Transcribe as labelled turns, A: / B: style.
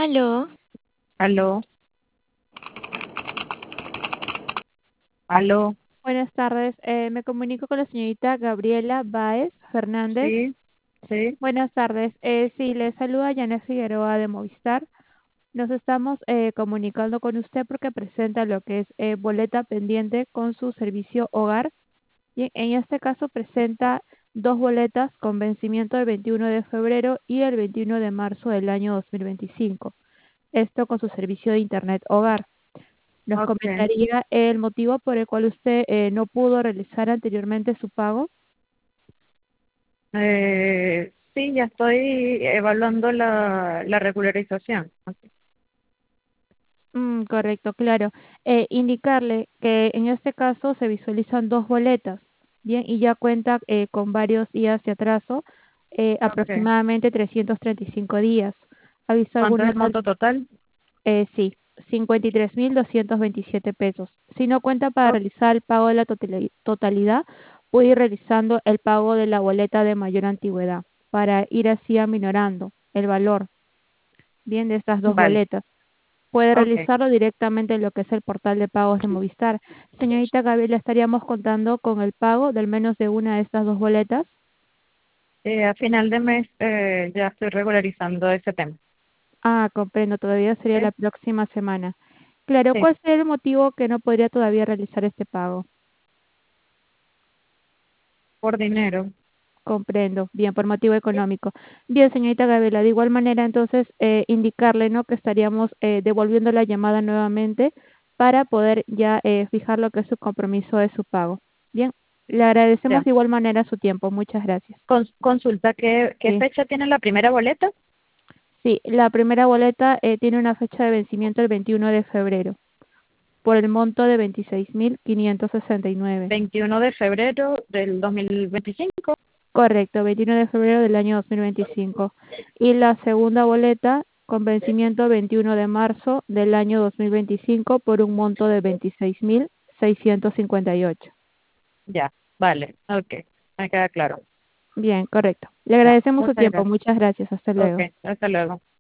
A: Aló,
B: Aló, aló,
C: Buenas tardes, me comunico con la señorita Gabriela Báez Fernández.
B: sí, sí,
C: Buenas tardes, sí, le saluda Janet Figueroa de Movistar. Nos estamos comunicando con usted porque presenta lo que es boleta pendiente con su servicio hogar. Y en este caso presenta dos boletas con vencimiento el 21 de febrero y el 21 de marzo del año 2025. Esto con su servicio de Internet hogar. ¿Nos
B: ok.
C: comentaría el motivo por el cual usted no pudo realizar anteriormente su pago?
B: Sí, ya estoy evaluando la regularización. Ok.
C: Correcto, claro. Indicarle que en este caso se visualizan dos boletas, bien, y ya cuenta con varios días de atraso,
B: Ok.
C: aproximadamente 335 días. ¿Ha visto
B: ¿Cuánto es
C: alguna
B: el monto total?
C: Sí, 53.227 pesos. Si no cuenta para
B: O-
C: realizar el pago de la totalidad, puede ir realizando el pago de la boleta de mayor antigüedad para ir así aminorando el valor, bien, de estas dos
B: vale,
C: boletas. Puede
B: ok.
C: realizarlo directamente en lo que es el portal de pagos de Movistar. Señorita Gabriela, estaríamos contando con el pago de al menos de una de estas dos boletas.
B: A final de mes ya estoy regularizando ese tema.
C: Ah, comprendo, todavía sería
B: ¿Sí?
C: la próxima semana. Claro,
B: Sí,
C: ¿cuál sería el motivo que no podría todavía realizar este pago?
B: por dinero.
C: Comprendo, bien, por motivo económico. Bien, señorita Gabriela, de igual manera, entonces, indicarle, ¿no?, que estaríamos devolviendo la llamada nuevamente para poder ya fijar lo que es su compromiso de su pago. Bien, le agradecemos
B: Ya.
C: de igual manera su tiempo. Muchas gracias.
B: Consulta, ¿qué
C: Sí,
B: fecha tiene la primera boleta?
C: sí, la primera boleta tiene una fecha de vencimiento el 21 de febrero por el monto de 26.569.
B: 21 de febrero del 2025.
C: Correcto, 21 de febrero del año 2025. Y la segunda boleta con vencimiento 21 de marzo del año 2025 por un monto de 26.658.
B: Ya, vale, ok, me queda claro.
C: Bien, correcto. Le
B: Ya,
C: agradecemos su
B: muchas
C: tiempo.
B: gracias.
C: Muchas gracias. Hasta
B: Ok,
C: luego.
B: hasta luego.